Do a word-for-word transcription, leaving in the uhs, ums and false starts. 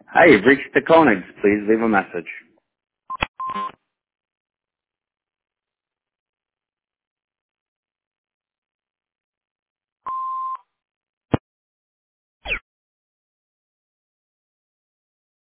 Hi, you've reached the Koenigs. Please leave a message.